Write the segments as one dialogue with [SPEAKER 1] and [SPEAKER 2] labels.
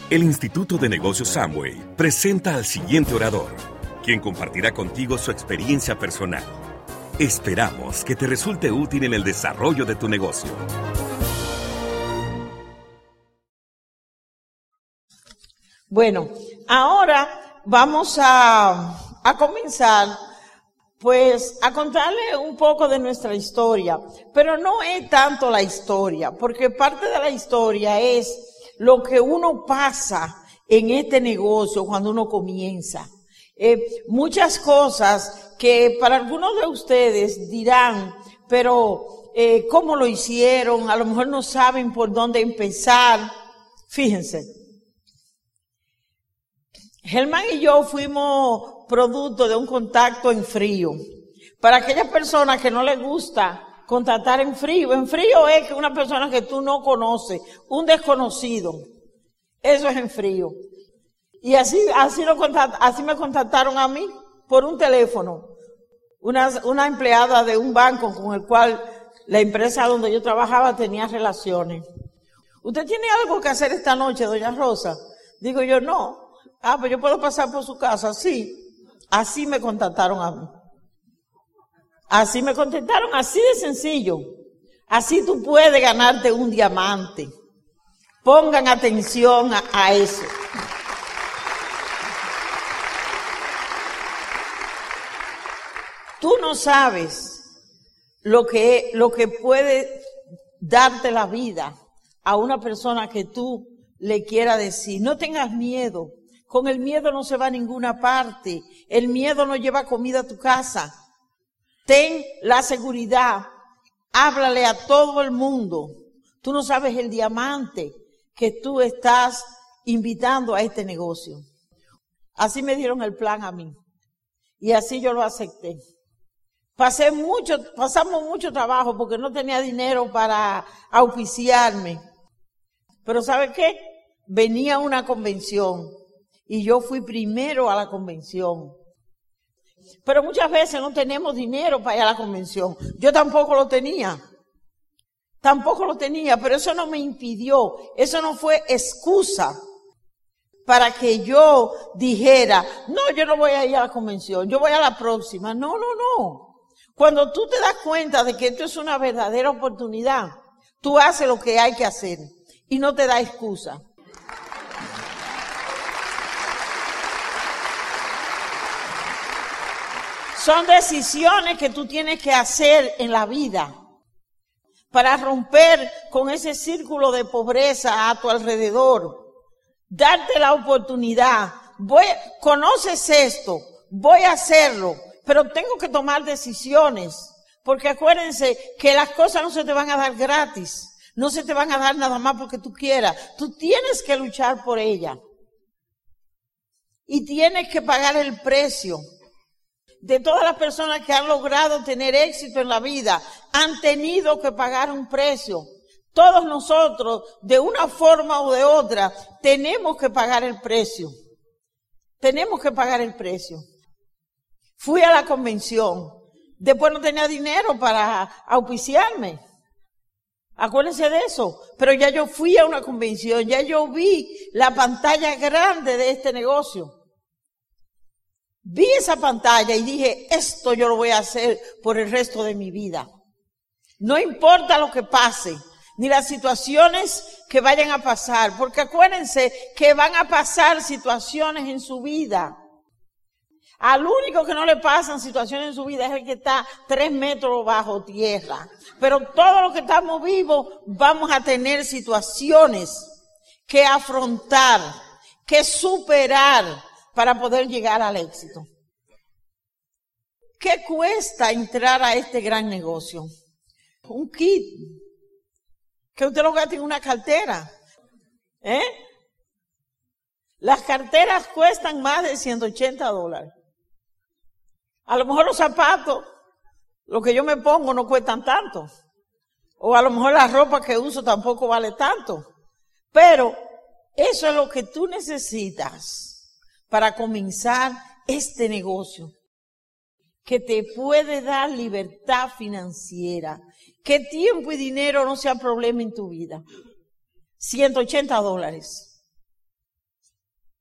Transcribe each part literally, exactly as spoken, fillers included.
[SPEAKER 1] El Instituto de Negocios Amway presenta al siguiente orador, quien compartirá contigo su experiencia personal. Esperamos que te resulte útil en el desarrollo de tu negocio.
[SPEAKER 2] Bueno, ahora vamos a, a comenzar, pues, a contarle un poco de nuestra historia. Pero no es tanto la historia, porque parte de la historia es lo que uno pasa en este negocio cuando uno comienza. Eh, muchas cosas que para algunos de ustedes dirán, pero eh, ¿cómo lo hicieron? A lo mejor no saben por dónde empezar. Fíjense. Germán y yo fuimos producto de un contacto en frío. Para aquellas personas que no les gusta contactar en frío, en frío es que una persona que tú no conoces, un desconocido, eso es en frío. Y así, así, lo contact, así me contactaron a mí por un teléfono, una, una empleada de un banco con el cual la empresa donde yo trabajaba tenía relaciones. ¿Usted tiene algo que hacer esta noche, doña Rosa? Digo yo, no. Ah, pues yo puedo pasar por su casa. Sí. Así me contactaron a mí. Así me contactaron, así de sencillo. Así tú puedes ganarte un diamante. Pongan atención a, a eso. Tú no sabes lo que, lo que puede darte la vida a una persona que tú le quieras decir. No tengas miedo. Con el miedo no se va a ninguna parte. El miedo no lleva comida a tu casa. Ten la seguridad. Háblale a todo el mundo. Tú no sabes el diamante que tú estás invitando a este negocio. Así me dieron el plan a mí. Y así yo lo acepté. Pasé mucho, pasamos mucho trabajo porque no tenía dinero para auspiciarme. Pero ¿sabe qué? Venía una convención y yo fui primero a la convención. Pero muchas veces no tenemos dinero para ir a la convención. Yo tampoco lo tenía. Tampoco lo tenía, pero eso no me impidió, eso no fue excusa para que yo dijera, no, yo no voy a ir a la convención, yo voy a la próxima. No, no, no. Cuando tú te das cuenta de que esto es una verdadera oportunidad, tú haces lo que hay que hacer y no te da excusa. Son decisiones que tú tienes que hacer en la vida para romper con ese círculo de pobreza a tu alrededor. Darte la oportunidad. Voy, conoces esto, voy a hacerlo, pero tengo que tomar decisiones. Porque acuérdense que las cosas no se te van a dar gratis. No se te van a dar nada más porque tú quieras. Tú tienes que luchar por ella. Y tienes que pagar el precio. De todas las personas que han logrado tener éxito en la vida, han tenido que pagar un precio. Todos nosotros, de una forma o de otra, tenemos que pagar el precio. Tenemos que pagar el precio. Fui a la convención. Después no tenía dinero para auspiciarme. Acuérdense de eso. Pero ya yo fui a una convención, ya yo vi la pantalla grande de este negocio. Vi esa pantalla y dije, esto yo lo voy a hacer por el resto de mi vida. No importa lo que pase, ni las situaciones que vayan a pasar, porque acuérdense que van a pasar situaciones en su vida. Al único que no le pasan situaciones en su vida es el que está tres metros bajo tierra. Pero todos los que estamos vivos vamos a tener situaciones que afrontar, que superar, para poder llegar al éxito. ¿Qué cuesta entrar a este gran negocio? Un kit. Que usted lo gasta en una cartera. ¿Eh? Las carteras cuestan más de ciento ochenta dólares. A lo mejor los zapatos, lo que yo me pongo, no cuestan tanto. O a lo mejor la ropa que uso tampoco vale tanto. Pero eso es lo que tú necesitas para comenzar este negocio, que te puede dar libertad financiera, que tiempo y dinero no sea problema en tu vida. ciento ochenta dólares.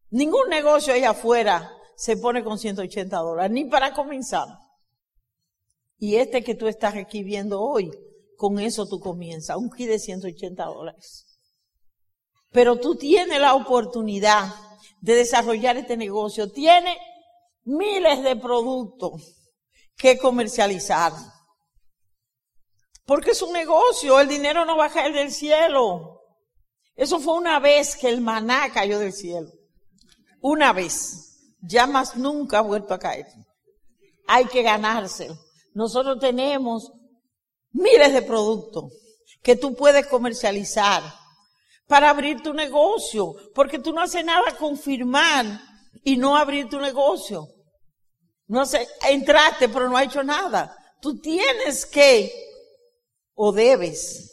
[SPEAKER 2] Ningún negocio allá afuera se pone con ciento ochenta dólares, ni para comenzar. Y este que tú estás aquí viendo hoy, con eso tú comienzas, un kit de ciento ochenta dólares. Pero tú tienes la oportunidad de desarrollar este negocio. Tienes miles de productos que comercializar. Porque es un negocio, el dinero no va a caer del cielo. Eso fue una vez que el maná cayó del cielo. Una vez. Ya más nunca ha vuelto a caer. Hay que ganárselo. Nosotros tenemos miles de productos que tú puedes comercializar para abrir tu negocio, porque tú no haces nada con firmar y no abrir tu negocio. No sé, entraste pero no has hecho nada. Tú tienes que, o debes,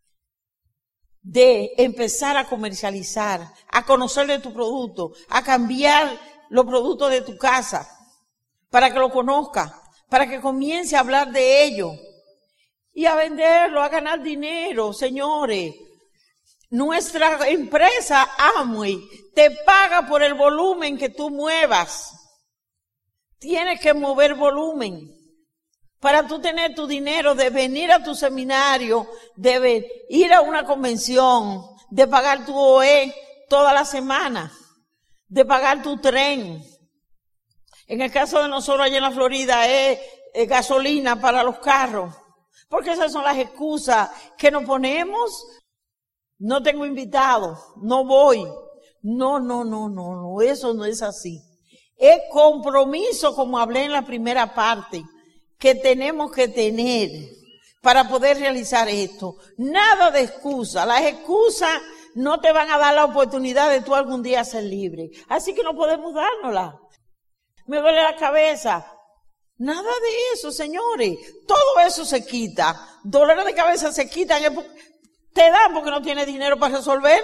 [SPEAKER 2] de empezar a comercializar, a conocer de tu producto, a cambiar los productos de tu casa, para que lo conozcas, para que comience a hablar de ello y a venderlo, a ganar dinero, señores. Nuestra empresa Amway te paga por el volumen que tú muevas. Tienes que mover volumen para tú tener tu dinero de venir a tu seminario, de ir a una convención, de pagar tu O E toda la semana, de pagar tu tren. En el caso de nosotros allá en la Florida es, es gasolina para los carros, porque esas son las excusas que nos ponemos. No tengo invitados, no voy. No, no, no, no, no, eso no es así. Es compromiso, como hablé en la primera parte, que tenemos que tener para poder realizar esto. Nada de excusa. Las excusas no te van a dar la oportunidad de tú algún día ser libre. Así que no podemos dárnosla. Me duele la cabeza. Nada de eso, señores. Todo eso se quita. Dolores de cabeza se quitan. Te dan porque no tienes dinero para resolver.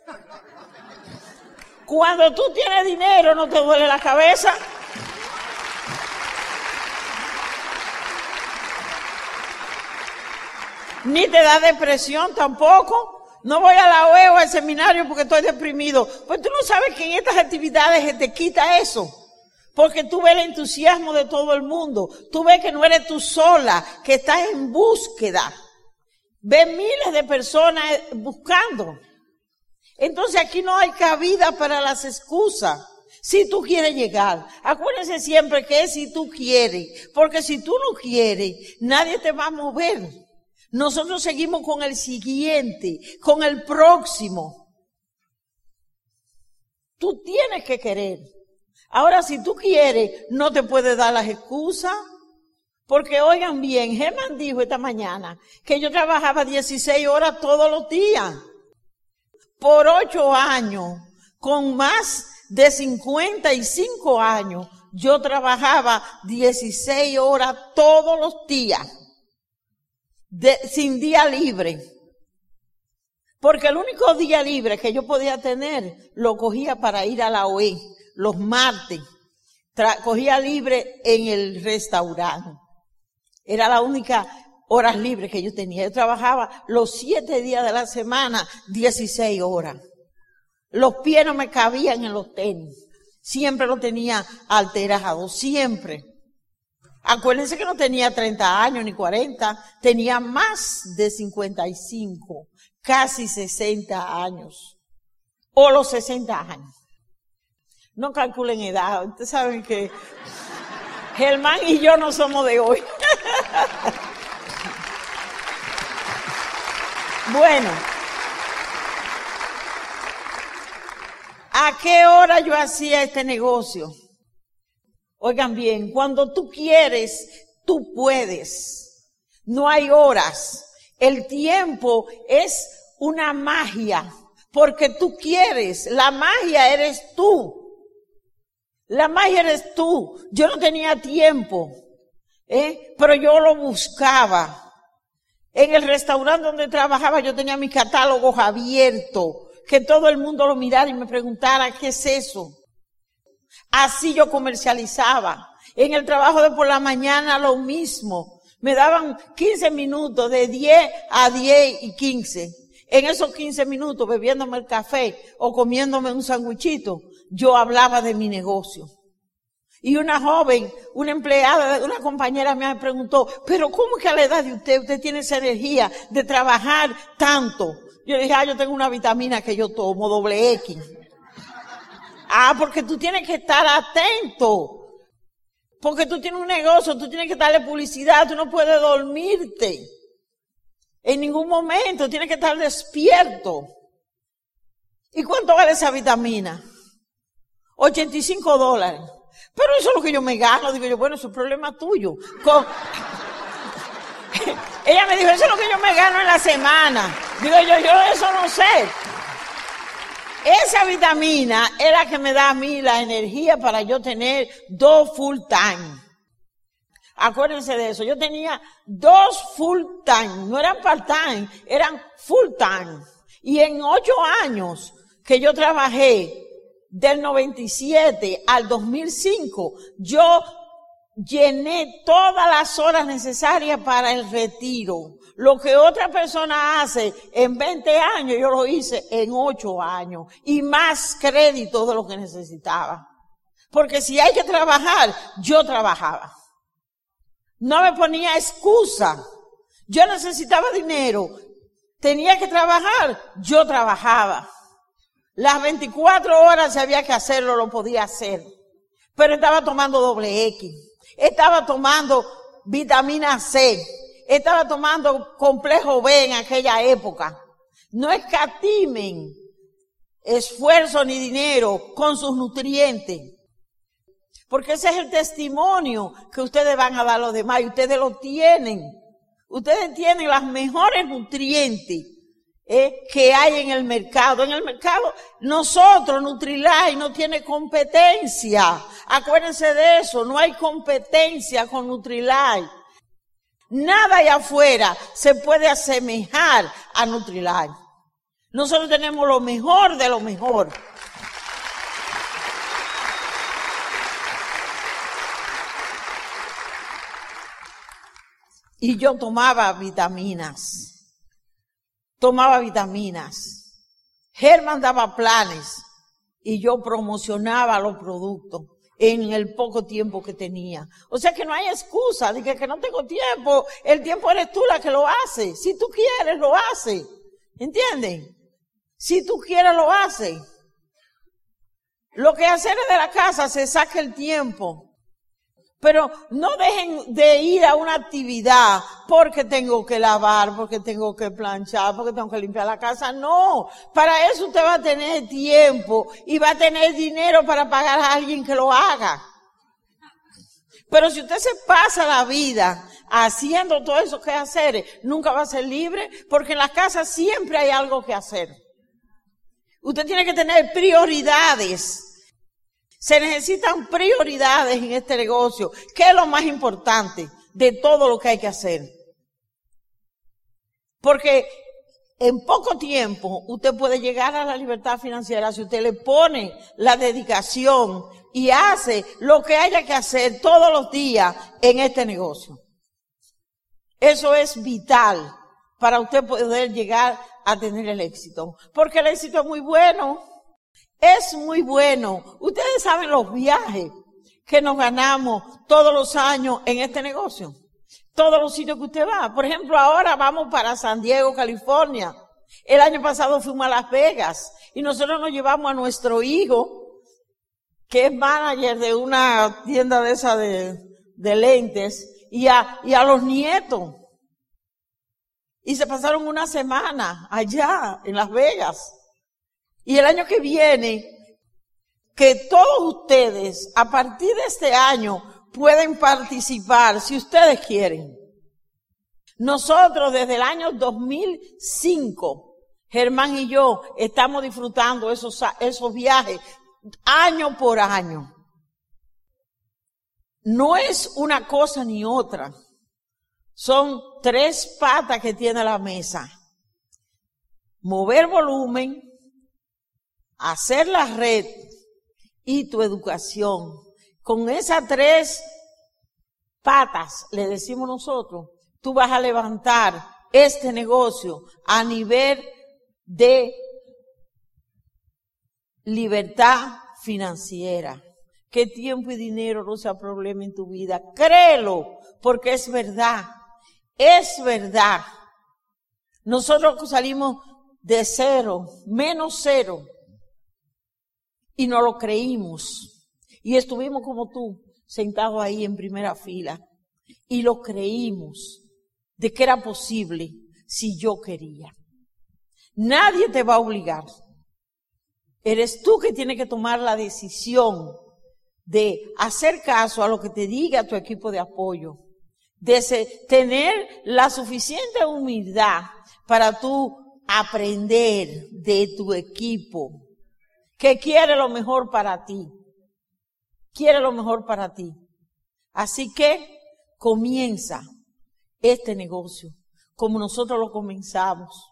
[SPEAKER 2] Cuando tú tienes dinero no te duele la cabeza. Ni te da depresión tampoco. No voy a la O E o al seminario porque estoy deprimido. Pues tú no sabes que en estas actividades se te quita eso. Porque tú ves el entusiasmo de todo el mundo. Tú ves que no eres tú sola, que estás en búsqueda. Ves miles de personas buscando. Entonces aquí no hay cabida para las excusas. Si tú quieres llegar, acuérdense siempre que es si tú quieres. Porque si tú no quieres, nadie te va a mover. Nosotros seguimos con el siguiente, con el próximo. Tú tienes que querer. Ahora, si tú quieres, no te puedes dar las excusas. Porque oigan bien, Germán dijo esta mañana que yo trabajaba dieciséis horas todos los días. Por ocho años, con más de cincuenta y cinco años, yo trabajaba dieciséis horas todos los días. De, sin día libre. Porque el único día libre que yo podía tener, lo cogía para ir a la O E. Los martes, tra- cogía libre en el restaurante. Era la única horas libres que yo tenía. Yo trabajaba los siete días de la semana, dieciséis horas. Los pies no me cabían en los tenis. Siempre lo tenía alterado, siempre. Acuérdense que no tenía treinta años ni cuarenta, tenía más de cincuenta y cinco, casi sesenta años. O los sesenta años. No calculen edad, ustedes saben que Germán y yo no somos de hoy. Bueno, ¿a qué hora yo hacía este negocio? Oigan bien, cuando tú quieres, tú puedes. No hay horas. El tiempo es una magia, porque tú quieres. La magia eres tú. La magia eres tú. Yo no tenía tiempo, ¿eh? Pero yo lo buscaba. En el restaurante donde trabajaba yo tenía mis catálogos abiertos, que todo el mundo lo mirara y me preguntara, ¿qué es eso? Así yo comercializaba. En el trabajo de por la mañana lo mismo. Me daban quince minutos, de diez a diez y quince. En esos quince minutos bebiéndome el café o comiéndome un sandwichito, yo hablaba de mi negocio. Y una joven, una empleada, una compañera me preguntó, pero ¿cómo que a la edad de usted, usted tiene esa energía de trabajar tanto? Yo le dije, ah, yo tengo una vitamina que yo tomo, doble X. Ah, porque tú tienes que estar atento. Porque tú tienes un negocio, tú tienes que darle publicidad, tú no puedes dormirte. En ningún momento, tienes que estar despierto. ¿Y cuánto vale esa vitamina? ochenta y cinco dólares. Pero eso es lo que yo me gano. Digo yo, bueno, eso es problema tuyo. Con... Ella me dijo, eso es lo que yo me gano en la semana. Digo yo, yo eso no sé. Esa vitamina es la que me da a mí la energía para yo tener dos full time. Acuérdense de eso. Yo tenía dos full time. No eran part time, eran full time. Y en ocho años que yo trabajé, del noventa y siete al dos mil cinco, yo llené todas las horas necesarias para el retiro. Lo que otra persona hace en veinte años, yo lo hice en ocho años. Y más crédito de lo que necesitaba. Porque si hay que trabajar, yo trabajaba. No me ponía excusa. Yo necesitaba dinero. Tenía que trabajar, yo trabajaba. Las veinticuatro horas si había que hacerlo, lo podía hacer. Pero estaba tomando doble X. Estaba tomando vitamina C. Estaba tomando complejo B en aquella época. No escatimen esfuerzo ni dinero con sus nutrientes. Porque ese es el testimonio que ustedes van a dar a los demás y ustedes lo tienen. Ustedes tienen las mejores nutrientes eh, que hay en el mercado. En el mercado, nosotros, Nutrilite, no tiene competencia. Acuérdense de eso, no hay competencia con Nutrilite. Nada allá afuera se puede asemejar a Nutrilite. Nosotros tenemos lo mejor de lo mejor. Y yo tomaba vitaminas. Tomaba vitaminas. Germán daba planes y yo promocionaba los productos en el poco tiempo que tenía. O sea que no hay excusa de que, que no tengo tiempo. El tiempo eres tú la que lo hace. Si tú quieres, lo hace. ¿Entienden? Si tú quieres, lo hace. Lo que hacer es de la casa, se saca el tiempo. Pero no dejen de ir a una actividad porque tengo que lavar, porque tengo que planchar, porque tengo que limpiar la casa. No, para eso usted va a tener tiempo y va a tener dinero para pagar a alguien que lo haga. Pero si usted se pasa la vida haciendo todo eso que hacer, nunca va a ser libre porque en la casa siempre hay algo que hacer. Usted tiene que tener prioridades. Se necesitan prioridades en este negocio. ¿Qué es lo más importante de todo lo que hay que hacer? Porque en poco tiempo usted puede llegar a la libertad financiera si usted le pone la dedicación y hace lo que haya que hacer todos los días en este negocio. Eso es vital para usted poder llegar a tener el éxito. Porque el éxito es muy bueno. Es muy bueno. Ustedes saben los viajes que nos ganamos todos los años en este negocio. Todos los sitios que usted va. Por ejemplo, ahora vamos para San Diego, California. El año pasado fuimos a Las Vegas y nosotros nos llevamos a nuestro hijo, que es manager de una tienda de esa de, de lentes, y a, y a los nietos. Y se pasaron una semana allá en Las Vegas. Y el año que viene, que todos ustedes, a partir de este año, pueden participar, si ustedes quieren. Nosotros, desde el año dos mil cinco, Germán y yo, estamos disfrutando esos, esos viajes, año por año. No es una cosa ni otra. Son tres patas que tiene la mesa. Mover volumen, hacer la red y tu educación. Con esas tres patas, le decimos nosotros, tú vas a levantar este negocio a nivel de libertad financiera. Que tiempo y dinero no sea problema en tu vida. Créelo, porque es verdad. Es verdad. Nosotros salimos de cero, menos cero, y no lo creímos. Y estuvimos como tú, sentados ahí en primera fila, y lo creímos de que era posible si yo quería. Nadie te va a obligar. Eres tú que tienes que tomar la decisión de hacer caso a lo que te diga tu equipo de apoyo, de se, tener la suficiente humildad para tú aprender de tu equipo, que quiere lo mejor para ti, quiere lo mejor para ti. Así que comienza este negocio como nosotros lo comenzamos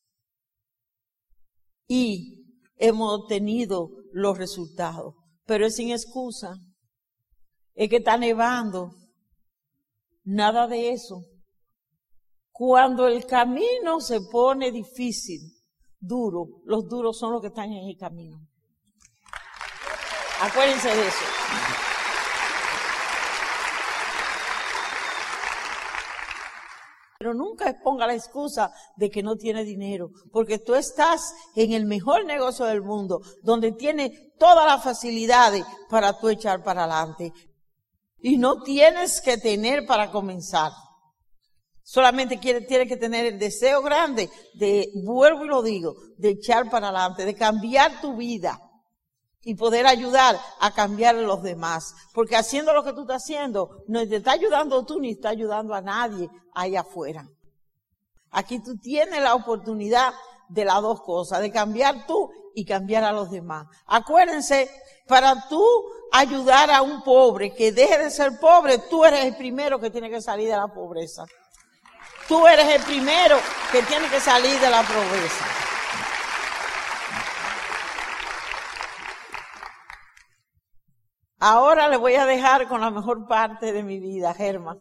[SPEAKER 2] y hemos obtenido los resultados. Pero es sin excusa. Es que está nevando. Nada de eso. Cuando el camino se pone difícil, duro, los duros son los que están en el camino. Acuérdense de eso. Pero nunca exponga la excusa de que no tiene dinero, porque tú estás en el mejor negocio del mundo, donde tiene todas las facilidades para tú echar para adelante. Y no tienes que tener para comenzar. Solamente tienes que tener el deseo grande de, vuelvo y lo digo, de echar para adelante, de cambiar tu vida y poder ayudar a cambiar a los demás. Porque haciendo lo que tú estás haciendo, no te está ayudando tú ni está ayudando a nadie allá afuera. Aquí tú tienes la oportunidad de las dos cosas, de cambiar tú y cambiar a los demás. Acuérdense, para tú ayudar a un pobre que deje de ser pobre, tú eres el primero que tiene que salir de la pobreza. Tú eres el primero que tiene que salir de la pobreza. Ahora le voy a dejar con la mejor parte de mi vida, Germán.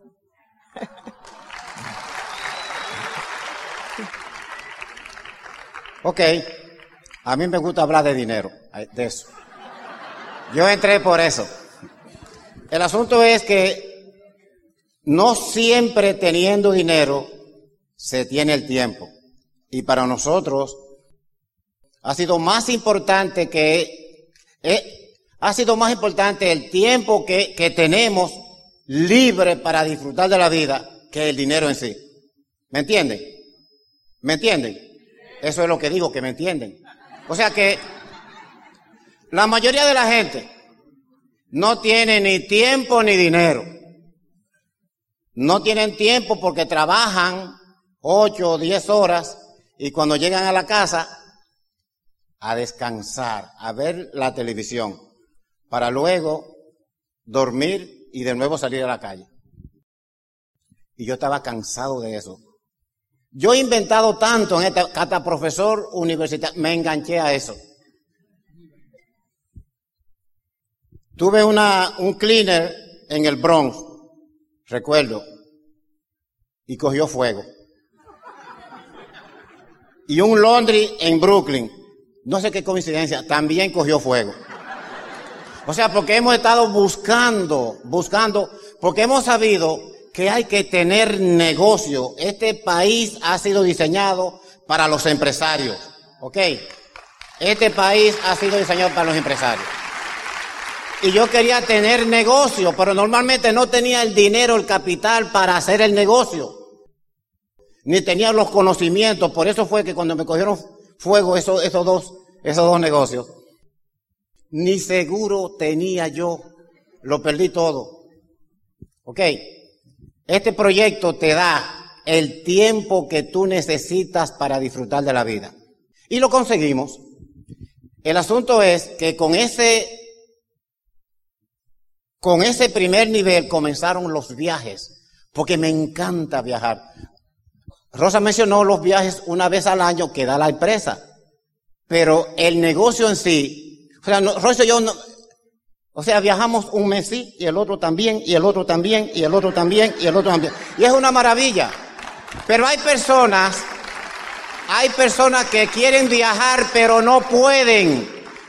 [SPEAKER 3] Ok, a mí me gusta hablar de dinero, de eso. Yo entré por eso. El asunto es que no siempre teniendo dinero se tiene el tiempo. Y para nosotros ha sido más importante que... Eh, Ha sido más importante el tiempo que, que tenemos libre para disfrutar de la vida que el dinero en sí. ¿Me entienden? ¿Me entienden? Eso es lo que digo, que me entienden. O sea que la mayoría de la gente no tiene ni tiempo ni dinero. No tienen tiempo porque trabajan ocho o diez horas y cuando llegan a la casa a descansar, a ver la televisión, para luego dormir y de nuevo salir a la calle. Y yo estaba cansado de eso. Yo he inventado tanto en esta, hasta profesor universitario, me enganché a eso. Tuve una, un cleaner en el Bronx, recuerdo, y cogió fuego. Y un laundry en Brooklyn, no sé qué coincidencia, también cogió fuego. O sea, porque hemos estado buscando, buscando, porque hemos sabido que hay que tener negocio. Este país ha sido diseñado para los empresarios, ¿ok? Este país ha sido diseñado para los empresarios. Y yo quería tener negocio, pero normalmente no tenía el dinero, el capital para hacer el negocio. Ni tenía los conocimientos. Por eso fue que cuando me cogieron fuego esos, esos dos, esos dos negocios, ni seguro tenía yo, lo perdí todo. Ok, este proyecto te da el tiempo que tú necesitas para disfrutar de la vida. Y lo conseguimos. El asunto es que con ese, con ese primer nivel comenzaron los viajes, porque me encanta viajar. Rosa mencionó los viajes una vez al año que da la empresa, pero el negocio en sí, o sea, no, Rosa y yo, no, o sea, viajamos un mes sí, y el otro también, y el otro también, y el otro también, y el otro también. Y es una maravilla. Pero hay personas, hay personas que quieren viajar, pero no pueden,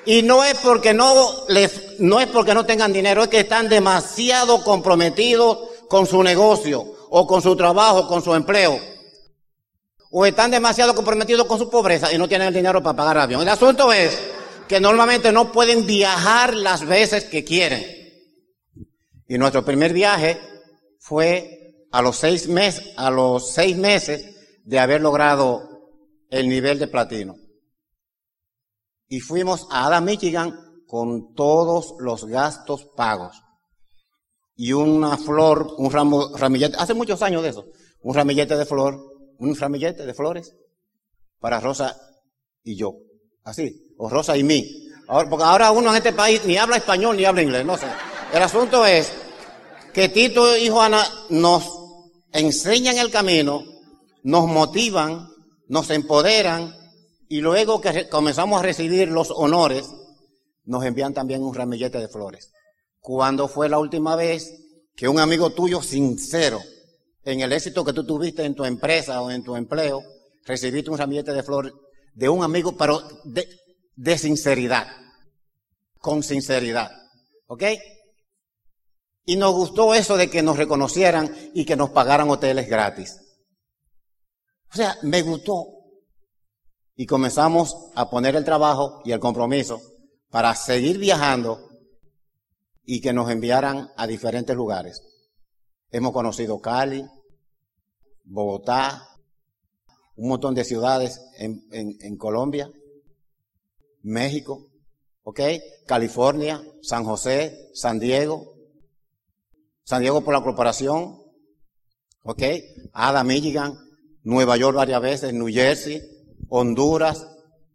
[SPEAKER 3] Y no es porque no les, no es porque no tengan dinero, es que están demasiado comprometidos con su negocio, o con su trabajo, con su empleo. O están demasiado comprometidos con su pobreza y no tienen el dinero para pagar el avión. El asunto es que normalmente no pueden viajar las veces que quieren. Y nuestro primer viaje fue a los seis meses, a los seis meses de haber logrado el nivel de platino. Y fuimos a Adams, Michigan, con todos los gastos pagos. Y una flor, un ramo, ramillete, hace muchos años de eso, un ramillete de flor, un ramillete de flores para Rosa y yo. Así, o Rosa y mí. Ahora, porque ahora uno en este país ni habla español ni habla inglés, no sé. El asunto es que Tito y Juana nos enseñan el camino, nos motivan, nos empoderan, y luego que comenzamos a recibir los honores, nos envían también un ramillete de flores. ¿Cuándo fue la última vez que un amigo tuyo sincero, en el éxito que tú tuviste en tu empresa o en tu empleo, recibiste un ramillete de flores de un amigo, pero de, de sinceridad, con sinceridad, ¿ok? Y nos gustó eso de que nos reconocieran y que nos pagaran hoteles gratis. O sea, me gustó. Y comenzamos a poner el trabajo y el compromiso para seguir viajando y que nos enviaran a diferentes lugares. Hemos conocido Cali, Bogotá, un montón de ciudades en, en, en Colombia, México, ¿ok? California, San José, San Diego, San Diego por la corporación, ¿ok? Adams, Michigan, Nueva York varias veces, New Jersey, Honduras.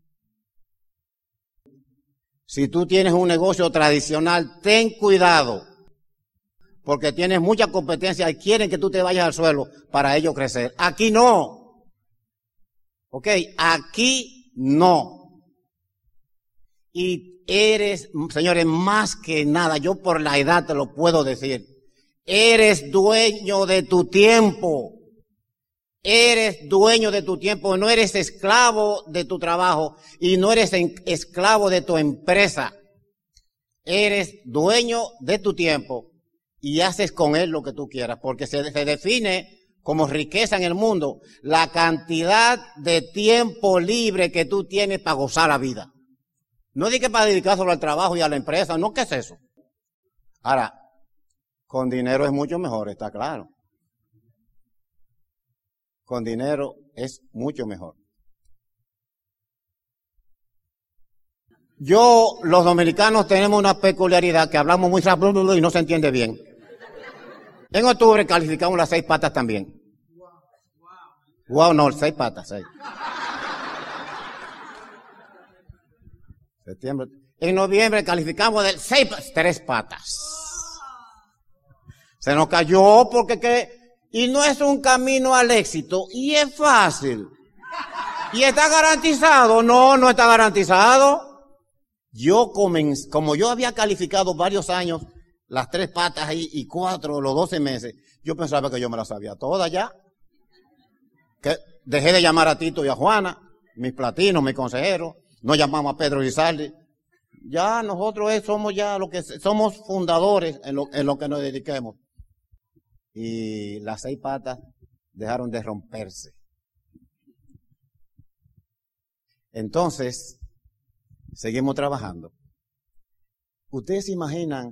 [SPEAKER 3] Si tú tienes un negocio tradicional, ten cuidado, porque tienes mucha competencia y quieren que tú te vayas al suelo para ellos crecer. Aquí no. ¿Ok? Aquí no. Y eres, señores, más que nada, yo por la edad te lo puedo decir, eres dueño de tu tiempo. Eres dueño de tu tiempo, no eres esclavo de tu trabajo y no eres esclavo de tu empresa. Eres dueño de tu tiempo y haces con él lo que tú quieras, porque se, se define como riqueza en el mundo la cantidad de tiempo libre que tú tienes para gozar la vida. No digas para dedicárselo al trabajo y a la empresa, no, ¿qué es eso? Ahora, con dinero es mucho mejor, está claro. Con dinero es mucho mejor. Yo, los dominicanos tenemos una peculiaridad que hablamos muy rápido y no se entiende bien. En octubre calificamos las seis patas también. Wow, no, seis patas, seis. Septiembre. En noviembre calificamos de seis, tres patas. Se nos cayó porque que y no es un camino al éxito, y es fácil. ¿Y está garantizado? No, no está garantizado. Yo, comenz, como yo había calificado varios años, las tres patas ahí y cuatro, los doce meses, yo pensaba que yo me las sabía todas ya. Que dejé de llamar a Tito y a Juana, mis platinos, mis consejeros, no llamamos a Pedro Rizaldi. Ya nosotros somos ya lo que somos fundadores en lo, en lo que nos dediquemos. Y las seis patas dejaron de romperse. Entonces, seguimos trabajando. ¿Ustedes se imaginan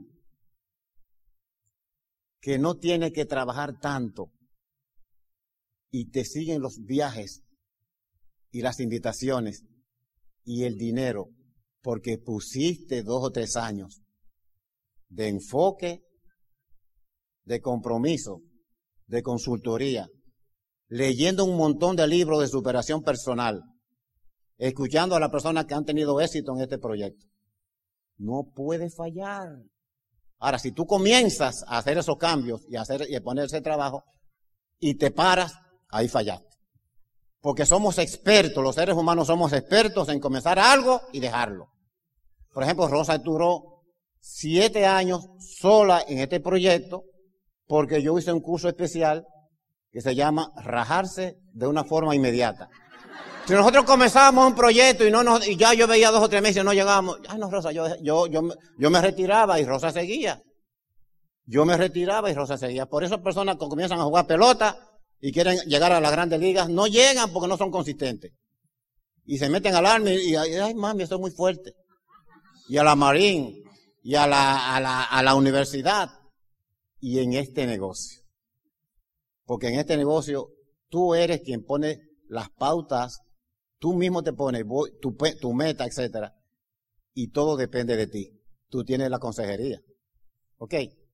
[SPEAKER 3] que no tiene que trabajar tanto y te siguen los viajes y las invitaciones y el dinero porque pusiste dos o tres años de enfoque, de compromiso, de consultoría, leyendo un montón de libros de superación personal, escuchando a las personas que han tenido éxito en este proyecto? No puede fallar. Ahora, si tú comienzas a hacer esos cambios y a, hacer, y a poner ese trabajo y te paras, ahí fallaste. Porque somos expertos, los seres humanos somos expertos en comenzar algo y dejarlo. Por ejemplo, Rosa duró siete años sola en este proyecto porque yo hice un curso especial que se llama Rajarse de una forma inmediata. Si nosotros comenzábamos un proyecto y no nos, y ya yo veía dos o tres meses y no llegábamos, ay no, Rosa, yo, yo, yo, yo me retiraba y Rosa seguía. Yo me retiraba y Rosa seguía. Por eso personas que comienzan a jugar pelota y quieren llegar a las grandes ligas, no llegan porque no son consistentes. Y se meten al Army y, ay mami, esto es muy fuerte. Y a la Marine, y a la, a la, a la universidad. Y en este negocio. Porque en este negocio, tú eres quien pone las pautas, tú mismo te pones tu, tu meta, etcétera. Y todo depende de ti. Tú tienes la consejería. ¿Ok?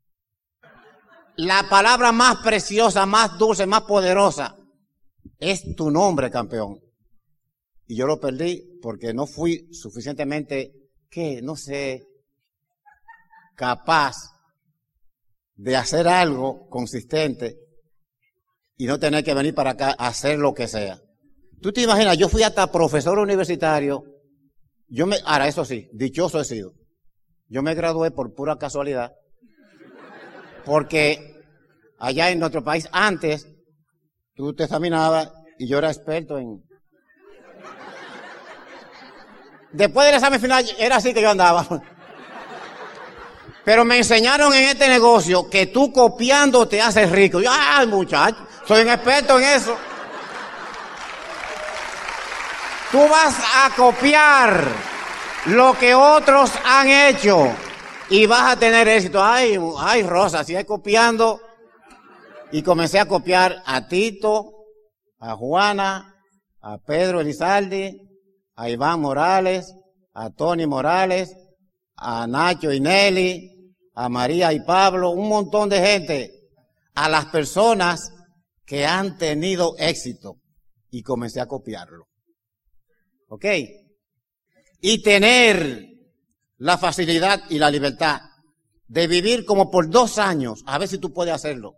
[SPEAKER 3] La palabra más preciosa, más dulce, más poderosa es tu nombre, campeón. Y yo lo perdí porque no fui suficientemente, ¿qué? No sé, capaz de hacer algo consistente y no tener que venir para acá a hacer lo que sea. Tú te imaginas, yo fui hasta profesor universitario, yo me, ahora eso sí, dichoso he sido. Yo me gradué por pura casualidad, porque allá en nuestro país antes, tú te examinabas y yo era experto en... Después del examen final era así que yo andaba. Pero me enseñaron en este negocio que tú copiando te haces rico. Yo, ay muchacho, soy un experto en eso. Tú vas a copiar lo que otros han hecho y vas a tener éxito. Ay, ay Rosa, sigue copiando. Y comencé a copiar a Tito, a Juana, a Pedro Elizalde, a Iván Morales, a Tony Morales, a Nacho y Nelly, a María y Pablo, un montón de gente, a las personas que han tenido éxito y comencé a copiarlo. ¿Ok? Y tener la facilidad y la libertad de vivir como por dos años, a ver si tú puedes hacerlo.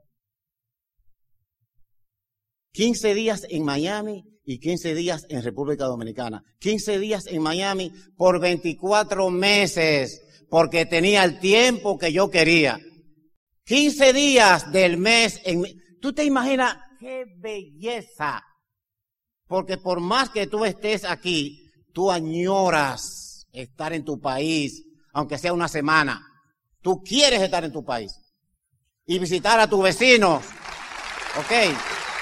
[SPEAKER 3] quince días en Miami y quince días en República Dominicana. quince días en Miami por veinticuatro meses, porque tenía el tiempo que yo quería. quince días del mes en... ¿Tú te imaginas qué belleza? Porque por más que tú estés aquí, tú añoras estar en tu país, aunque sea una semana. Tú quieres estar en tu país y visitar a tus vecinos. ¿Ok?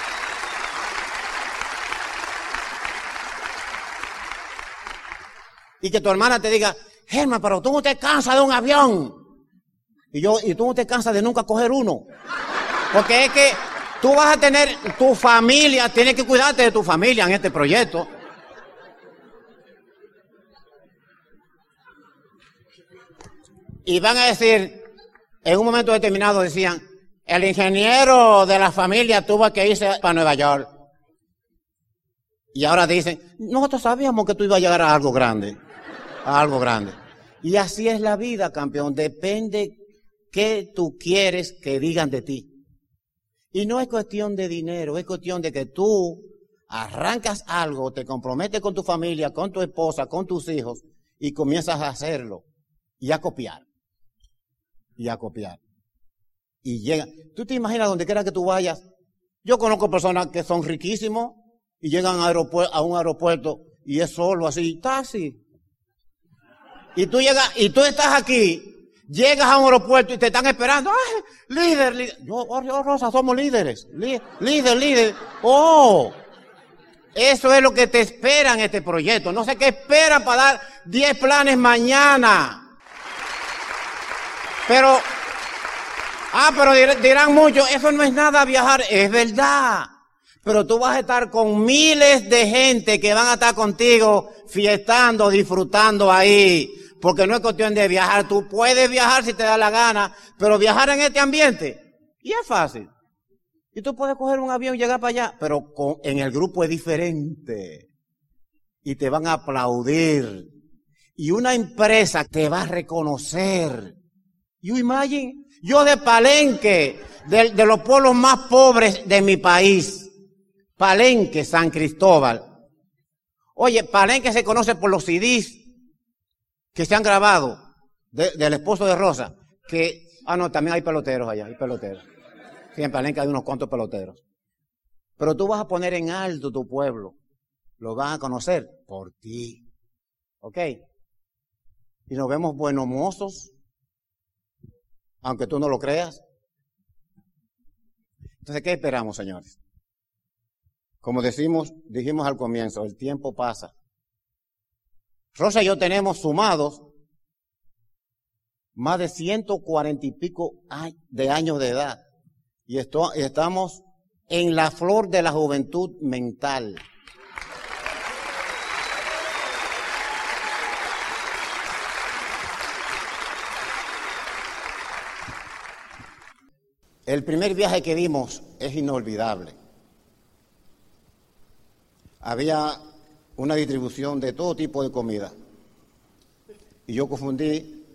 [SPEAKER 3] Y que tu hermana te diga, Germán, pero tú no te cansas de un avión. Y yo, y tú no te cansas de nunca coger uno. Porque es que tú vas a tener, tu familia, tienes que cuidarte de tu familia en este proyecto. Y van a decir, en un momento determinado decían, el ingeniero de la familia tuvo que irse para Nueva York. Y ahora dicen, nosotros sabíamos que tú ibas a llegar a algo grande. A algo grande. Y así es la vida, campeón. Depende qué tú quieres que digan de ti. Y no es cuestión de dinero, es cuestión de que tú arrancas algo, te comprometes con tu familia, con tu esposa, con tus hijos, y comienzas a hacerlo. Y a copiar. Y a copiar. Y llega. ¿Tú te imaginas donde quiera que tú vayas? Yo conozco personas que son riquísimos y llegan a, a un aeropuerto y es solo así, taxi. Y tú llegas, y tú estás aquí, llegas a un aeropuerto y te están esperando. ¡Ay, líder, líder! Yo, oh, Rosa, somos líderes. Lí, líder, líder. ¡Oh! Eso es lo que te espera en este proyecto. No sé qué esperan para dar diez planes mañana. Pero, ah, pero dirán mucho, eso no es nada viajar. Es verdad. Pero tú vas a estar con miles de gente que van a estar contigo fiestando, disfrutando ahí. Porque no es cuestión de viajar. Tú puedes viajar si te da la gana, pero viajar en este ambiente, y es fácil. Y tú puedes coger un avión y llegar para allá, pero con, en el grupo es diferente. Y te van a aplaudir. Y una empresa te va a reconocer. You imagine, yo de Palenque, de, de los pueblos más pobres de mi país, Palenque, San Cristóbal. Oye, Palenque se conoce por los C Ds que se han grabado de, del esposo de Rosa, que, ah no, también hay peloteros allá, hay peloteros. Sí, en Palenque hay unos cuantos peloteros. Pero tú vas a poner en alto tu pueblo. lo van a conocer por ti. ¿Ok? Y nos vemos buenos mozos, aunque tú no lo creas. Entonces, ¿qué esperamos, señores? Como decimos, dijimos al comienzo, el tiempo pasa. Rosa y yo tenemos sumados más de ciento cuarenta y pico de años de edad. Y esto, estamos en la flor de la juventud mental. El primer viaje que dimos es inolvidable. Había una distribución de todo tipo de comida. Y yo confundí.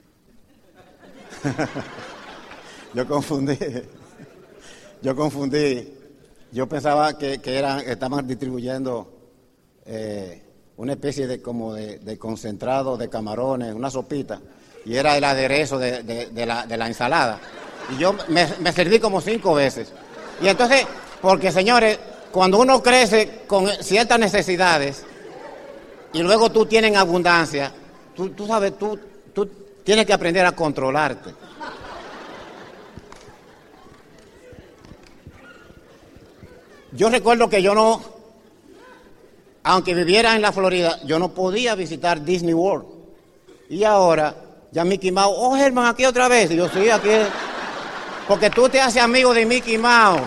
[SPEAKER 3] yo confundí. Yo confundí. Yo pensaba que, que eran, estaban distribuyendo eh, una especie de como de, de concentrado de camarones, una sopita. Y era el aderezo de, de, de, la, de la ensalada. Y yo me, me serví como cinco veces. Y entonces, porque señores, cuando uno crece con ciertas necesidades y luego tú tienes abundancia, tú, tú sabes, tú, tú tienes que aprender a controlarte. Yo recuerdo que yo no, aunque viviera en la Florida, yo no podía visitar Disney World. Y ahora, ya Mickey Mouse, oh Germán, aquí otra vez. Y yo sí, aquí. Porque tú te haces amigo de Mickey Mouse.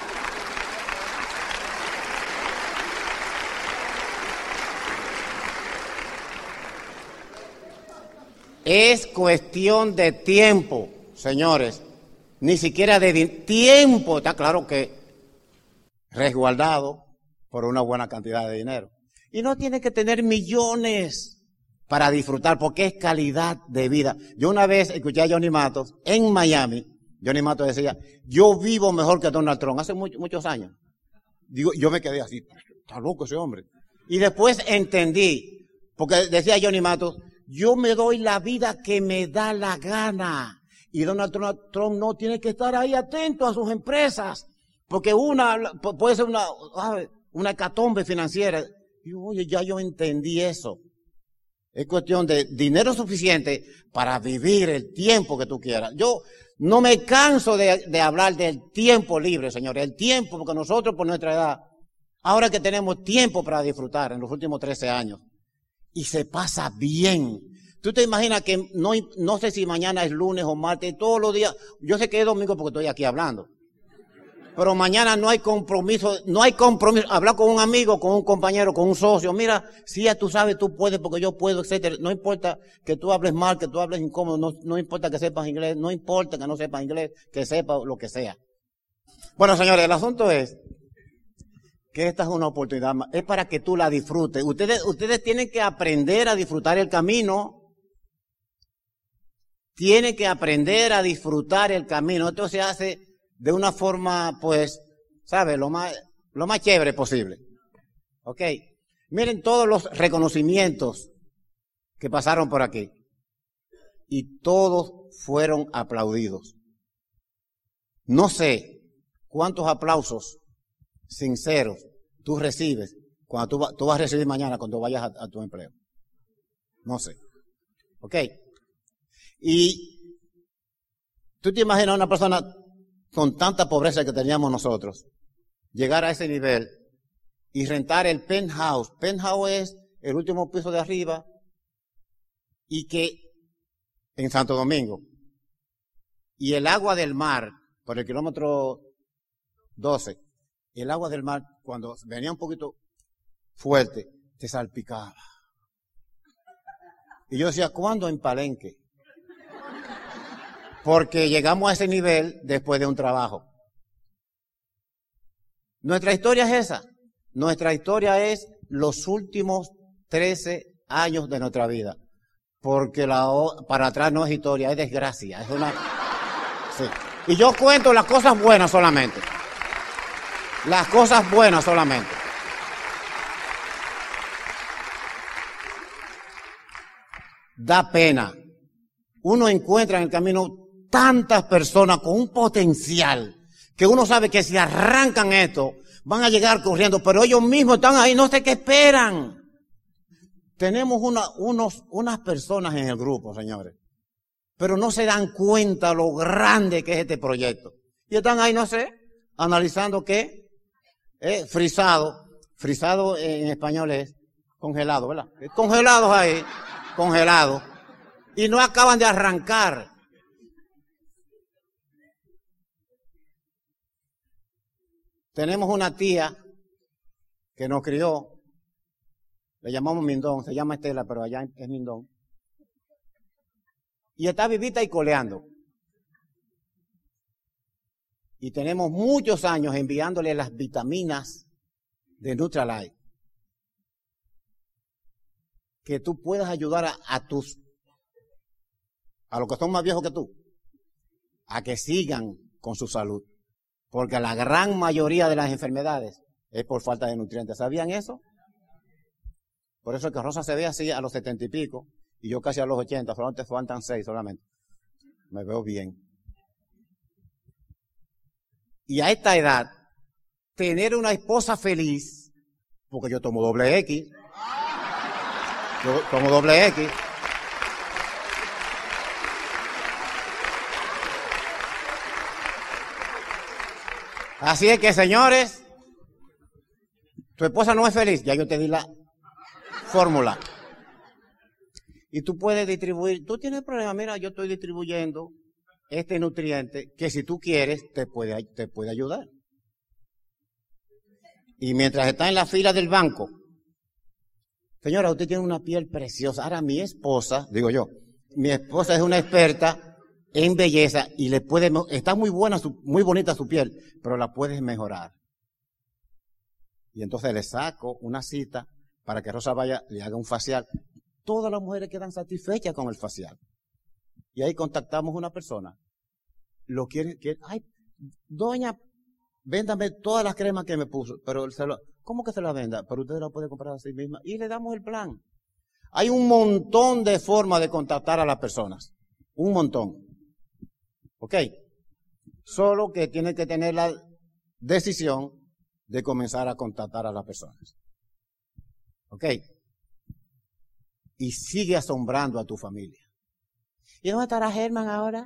[SPEAKER 3] Es cuestión de tiempo, señores. Ni siquiera de tiempo. Está claro que resguardado por una buena cantidad de dinero. Y no tiene que tener millones para disfrutar, porque es calidad de vida. Yo una vez escuché a Johnny Matos en Miami. Johnny Matos decía, yo vivo mejor que Donald Trump, hace muchos, muchos años. Digo, yo me quedé así, está loco ese hombre. Y después entendí, porque decía Johnny Matos, yo me doy la vida que me da la gana. Y Donald Trump no tiene que estar ahí atento a sus empresas, porque una, puede ser una, una hecatombe financiera. Y oye, ya yo entendí eso. Es cuestión de dinero suficiente para vivir el tiempo que tú quieras. Yo no me canso de, de hablar del tiempo libre, señores. El tiempo, porque nosotros por nuestra edad, ahora que tenemos tiempo para disfrutar en los últimos trece años, y se pasa bien. Tú te imaginas que no, no sé si mañana es lunes o martes, todos los días, yo sé que es domingo porque estoy aquí hablando. Pero mañana no hay compromiso, no hay compromiso. Hablar con un amigo, con un compañero, con un socio. Mira, si ya tú sabes, tú puedes porque yo puedo, etcétera. No importa que tú hables mal, que tú hables incómodo, no, no importa que sepas inglés, no importa que no sepas inglés, que sepas lo que sea. Bueno, señores, el asunto es que esta es una oportunidad más, es para que tú la disfrutes. Ustedes, ustedes tienen que aprender a disfrutar el camino. Tienen que aprender a disfrutar el camino. Esto se hace de una forma, pues, ¿sabe? Lo más, lo más chévere posible. ¿Ok? Miren todos los reconocimientos que pasaron por aquí. Y todos fueron aplaudidos. No sé cuántos aplausos sinceros tú recibes cuando tú, va, tú vas a recibir mañana cuando vayas a, a tu empleo. No sé. ¿Ok? Y tú te imaginas a una persona con tanta pobreza que teníamos nosotros, llegar a ese nivel y rentar el penthouse. Penthouse es el último piso de arriba y que en Santo Domingo. Y el agua del mar, por el kilómetro doce, el agua del mar, cuando venía un poquito fuerte, te salpicaba. Y yo decía, ¿cuándo en Palenque? Porque llegamos a ese nivel después de un trabajo. Nuestra historia es esa. Nuestra historia es los últimos trece años de nuestra vida. Porque la, para atrás no es historia, es desgracia. Es una, sí. Y yo cuento las cosas buenas solamente. Las cosas buenas solamente. Da pena. Uno encuentra en el camino tantas personas con un potencial que uno sabe que si arrancan esto van a llegar corriendo, pero ellos mismos están ahí, no sé qué esperan. Tenemos una, unos, unas personas en el grupo, señores, pero no se dan cuenta lo grande que es este proyecto. Y están ahí, no sé, analizando qué, eh, frisado. Frisado en español es congelado, ¿verdad? Congelados ahí, congelados. Y no acaban de arrancar. Tenemos una tía que nos crió, le llamamos Mindón, se llama Estela, pero allá es Mindón. Y está vivita y coleando. Y tenemos muchos años enviándole las vitaminas de Nutrilite, que tú puedas ayudar a, a tus, a los que son más viejos que tú, a que sigan con su salud, porque la gran mayoría de las enfermedades es por falta de nutrientes. ¿Sabían eso? Por eso es que Rosa se ve así a los setenta y pico, y yo casi a los ochenta, solamente faltan seis solamente. Me veo bien. Y a esta edad, tener una esposa feliz, porque yo tomo doble X, yo tomo doble X. Así es que, señores, tu esposa no es feliz, ya yo te di la fórmula. Y tú puedes distribuir, tú tienes problema, mira, yo estoy distribuyendo este nutriente que si tú quieres te puede, te puede ayudar. Y mientras está en la fila del banco, señora, usted tiene una piel preciosa. Ahora mi esposa, digo yo, mi esposa es una experta en belleza y le puede, está muy buena, su, muy bonita su piel, pero la puedes mejorar. Y entonces le saco una cita para que Rosa vaya, le haga un facial. Todas las mujeres quedan satisfechas con el facial. Y ahí contactamos a una persona. Lo quiere, quiere, ay, doña, véndame todas las cremas que me puso, pero se lo, ¿cómo que se la venda? Pero usted la puede comprar a sí misma y le damos el plan. Hay un montón de formas de contactar a las personas. Un montón. ¿Ok? Solo que tiene que tener la decisión de comenzar a contactar a las personas. ¿Ok? Y sigue asombrando a tu familia. ¿Y dónde estará Germán ahora?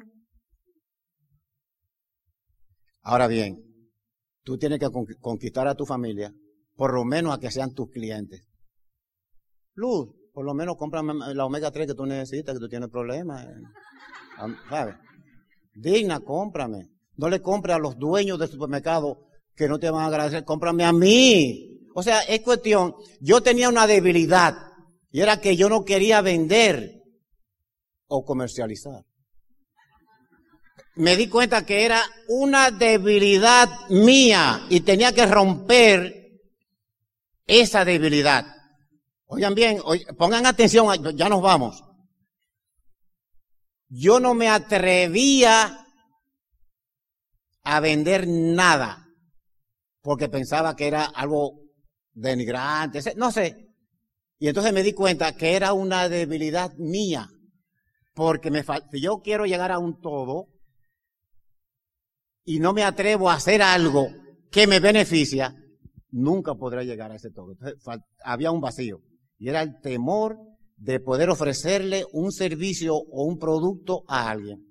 [SPEAKER 3] Ahora bien, tú tienes que conquistar a tu familia, por lo menos a que sean tus clientes. Luz, por lo menos cómprame la omega tres que tú necesitas, que tú tienes problemas. ¿Sabes? Digna, cómprame. No le compres a los dueños del supermercado que no te van a agradecer, cómprame a mí. O sea, es cuestión, yo tenía una debilidad, y era que yo no quería vender o comercializar. Me di cuenta que era una debilidad mía y tenía que romper esa debilidad. Oigan bien, pongan atención, ya nos vamos. Yo no me atrevía a vender nada porque pensaba que era algo denigrante, no sé. Y entonces me di cuenta que era una debilidad mía, porque me fal- si yo quiero llegar a un todo y no me atrevo a hacer algo que me beneficia, nunca podré llegar a ese todo. Entonces fal- había un vacío y era el temor de poder ofrecerle un servicio o un producto a alguien.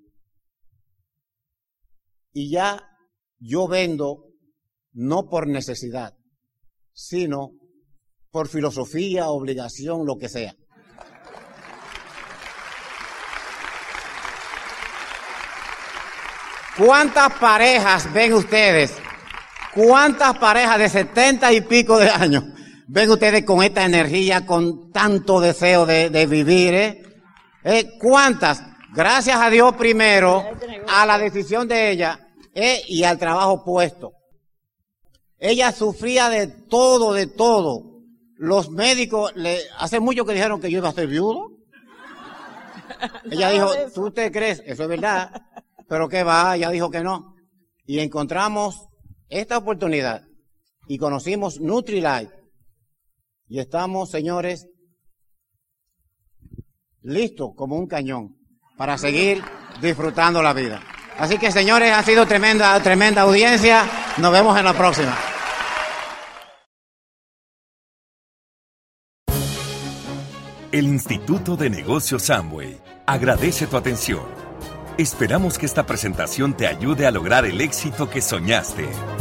[SPEAKER 3] Y ya yo vendo no por necesidad, sino por filosofía, obligación, lo que sea. ¿Cuántas parejas ven ustedes? ¿Cuántas parejas de setenta y pico de años ven ustedes con esta energía, con tanto deseo de, de vivir? ¿eh? ¿Eh? ¿Cuántas? Gracias a Dios primero, a la decisión de ella ¿eh? y al trabajo puesto. Ella sufría de todo, de todo. Los médicos, le, hace mucho que dijeron que yo iba a ser viudo. Ella dijo, ¿tú te crees? Eso es verdad. Pero qué va, ella dijo que no. Y encontramos esta oportunidad y conocimos Nutrilite. Y estamos, señores, listos como un cañón para seguir disfrutando la vida. Así que, señores, ha sido tremenda, tremenda audiencia. Nos vemos en la próxima.
[SPEAKER 1] El Instituto de Negocios Amway agradece tu atención. Esperamos que esta presentación te ayude a lograr el éxito que soñaste.